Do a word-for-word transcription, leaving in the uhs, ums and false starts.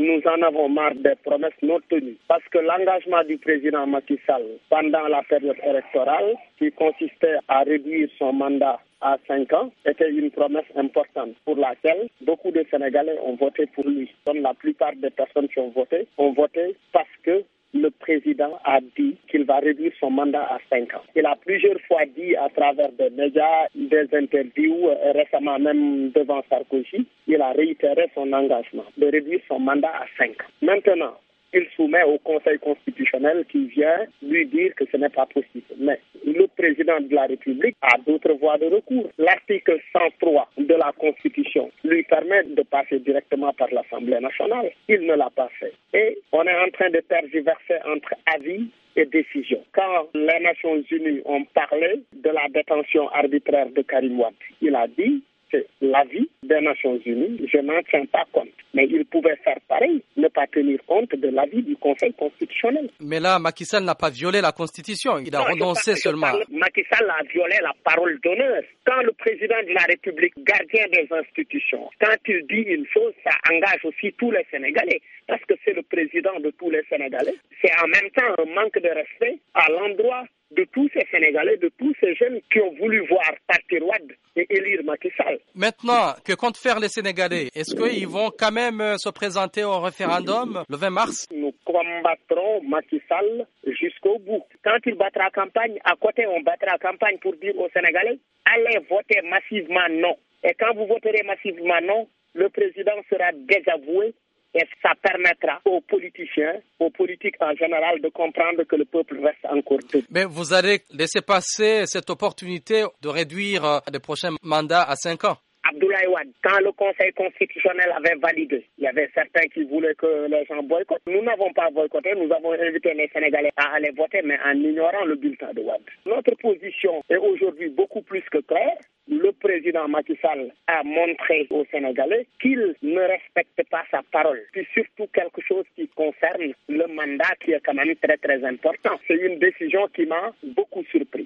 nous en avons marre des promesses non tenues. Parce que l'engagement du président Macky Sall pendant la période électorale, qui consistait à réduire son mandat à cinq ans, était une promesse importante pour laquelle beaucoup de Sénégalais ont voté pour lui. Donc la plupart des personnes qui ont voté ont voté parce que le président a dit qu'il va réduire son mandat à cinq ans. Il a plusieurs fois dit à travers des médias, des interviews, récemment même devant Sarkozy, il a réitéré son engagement de réduire son mandat à cinq ans. Maintenant, il soumet au Conseil constitutionnel qui vient lui dire que ce n'est pas possible. Mais le président de la République a d'autres voies de recours. L'article cent trois de la Constitution lui permet de passer directement par l'Assemblée nationale. Il ne l'a pas fait. Et on est en train de tergiverser entre avis et décision. Quand les Nations Unies ont parlé de la détention arbitraire de Karim Wade, il a dit c'est l'avis des Nations Unies, je n'en tiens pas compte. Mais il pouvait faire pareil, ne pas tenir compte de l'avis du Conseil constitutionnel. Mais là, Macky Sall n'a pas violé la Constitution, il a non, renoncé je seulement. Parle, Macky Sall a violé la parole d'honneur. Quand le président de la République, gardien des institutions, quand il dit une chose, ça engage aussi tous les Sénégalais, parce que c'est le président de tous les Sénégalais. C'est en même temps un manque de respect à l'endroit de tous ces Sénégalais, de tous ces jeunes qui ont voulu voir partir Wade et élire Macky Sall. Maintenant, que comptent faire les Sénégalais? Est-ce qu'ils vont quand même se présenter au référendum le vingt mars? Nous combattrons Macky Sall jusqu'au bout. Quand il battra campagne, à côté, on battra campagne pour dire aux Sénégalais, allez voter massivement non. Et quand vous voterez massivement non, le président sera désavoué. Et ça permettra aux politiciens, aux politiques en général, de comprendre que le peuple reste encore debout. Mais vous allez laisser passer cette opportunité de réduire les prochains mandats à cinq ans? Abdoulaye Wade, quand le Conseil constitutionnel avait validé, il y avait certains qui voulaient que les gens boycottent. Nous n'avons pas boycotté, nous avons invité les Sénégalais à aller voter, mais en ignorant le bulletin de Wade. Notre position est aujourd'hui beaucoup plus que claire. Le président Macky Sall a montré aux Sénégalais qu'il ne respecte pas sa parole. C'est surtout quelque chose qui concerne le mandat qui est quand même très très important. C'est une décision qui m'a beaucoup surpris.